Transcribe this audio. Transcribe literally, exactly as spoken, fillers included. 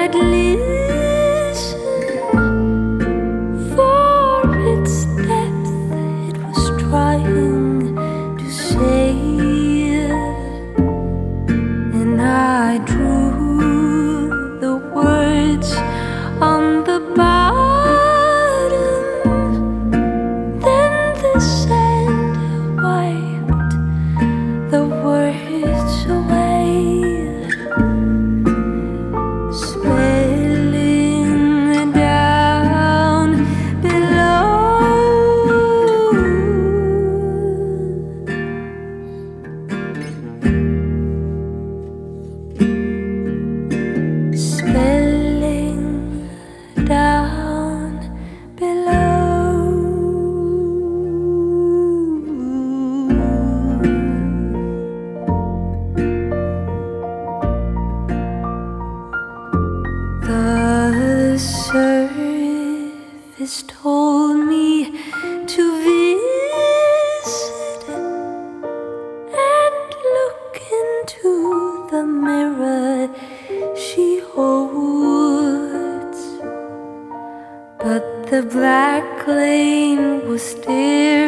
I'd listen for its depth. It was trying to say, and I drew the words on the bottom. Then the sand wiped the words away. Spilling down below, spilling down below. The surface told me to visit and look into the mirror she holds, but the black lane was still